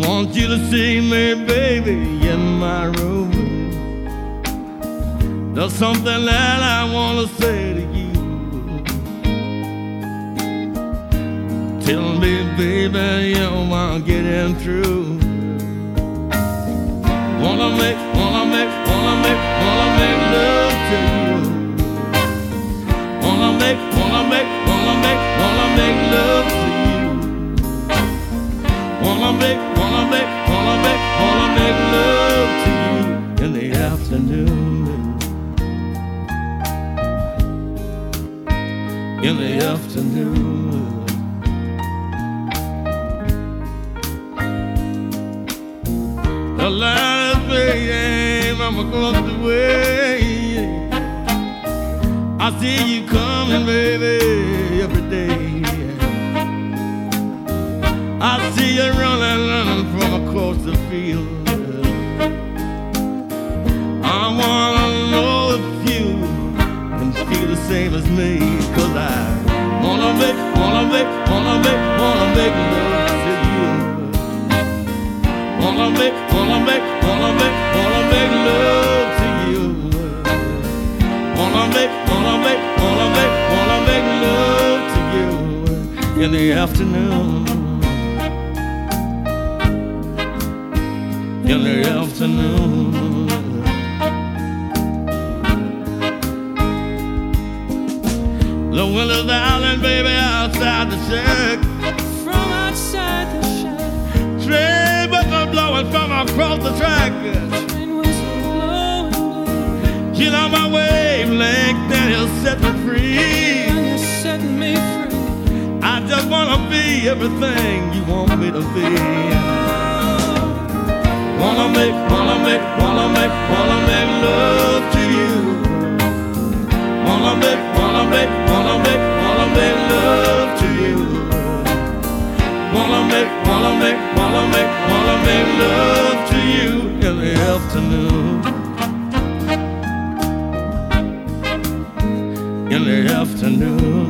want you to see me, baby, in my room. There's something that I want to say to you. Tell me, baby, you want getting through. Wanna make love to you. Wanna make love to you. Wanna make love to you in the afternoon. In the afternoon. The last day I'm across the way. I see you coming, baby, every day. I see you running from across the field. I wanna know if you can feel the same as me, 'cause I wanna make love to you. Wanna make love to you. Wanna make love to you in the afternoon. In the afternoon. The windows island, baby, outside the shack. From outside the shack, Train whistle blowing from across the track. train whistle blowing, You know my wavelength, and you'll set me free. and you're setting me free. I just wanna be everything you want me to be. Wanna make love to you. Wanna make love to you. Wanna make love to you in the afternoon. In the afternoon.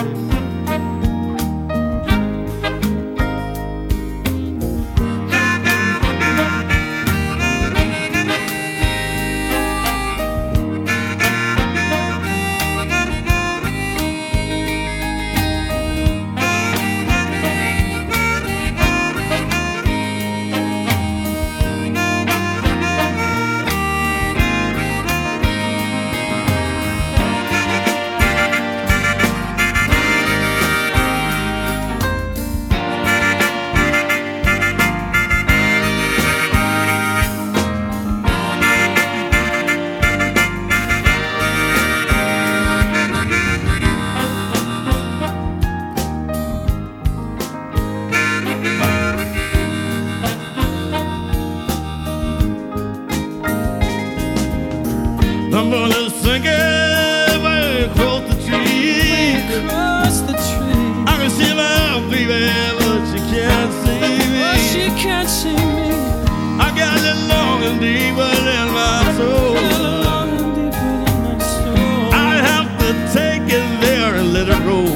I'm gonna sing it way across the tree. Across the tree, I can see my baby, but she can't see me. but she can't see me. I got it long and deeper in my soul. Long and deeper in my soul. I have to take it there and let it roll.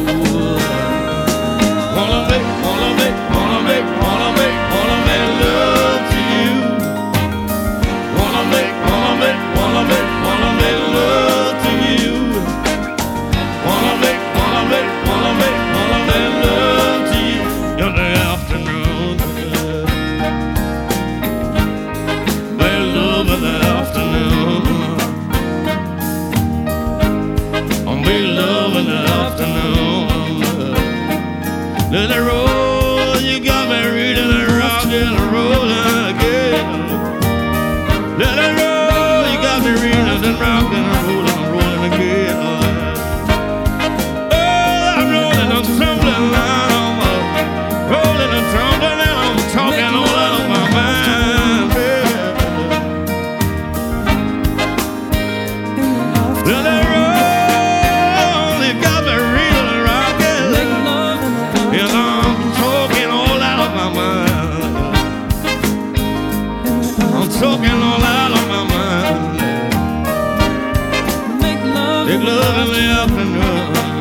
Wanna make love to you. Wanna make love to you. Wanna make love to you in the afternoon. Make love in the afternoon. Make love in the afternoon. Let it roll, you got me reading and rocking and rolling again. Let it roll, you got me reading and rocking and rolling again. Oh, I'm rolling and tumbling now. Rolling and tumbling and I'm talking all out of my mind. Let it roll, you got me reading and rocking. Make love in the And I'm talking all out of my mind. I'm talking all out of my mind. Make love Make love in the afternoon.